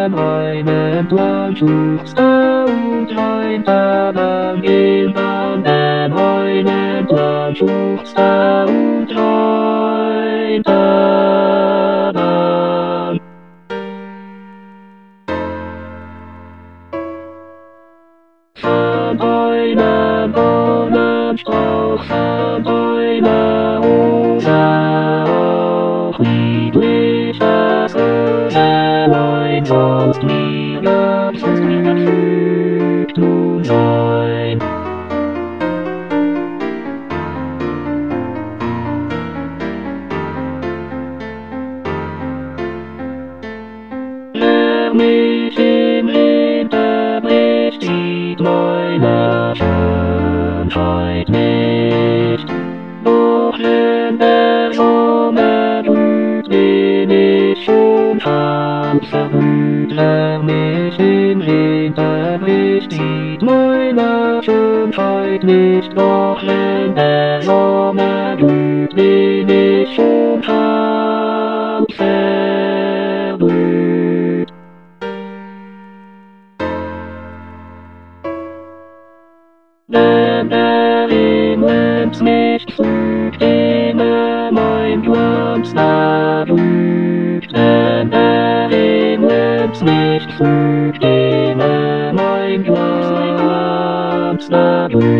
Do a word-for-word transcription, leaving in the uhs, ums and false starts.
Träume entlang suchst und träumt aber irgendwann den Bäumen entlang suchst und träumt aber. Von Bäumen, Bäumen, Strauch, von Bäumen, oder auch niedliches Röselein, sollst mir gefügt nun sein. Wer mich im Winter bricht, sieht meine Schönheit nicht. Doch wenn der Sommer blüht, bin ich schon ganz verblüht. Wer mich im Winter bricht, sieht meine Schönheit nicht. Doch wenn der Sommer blüht, bin ich schon ganz verblüht. Wenn der Himmels nicht fügt, immer mein Glanz da blüht. Wenn der Himmels nicht fügt, immer mein Glanz da blüht.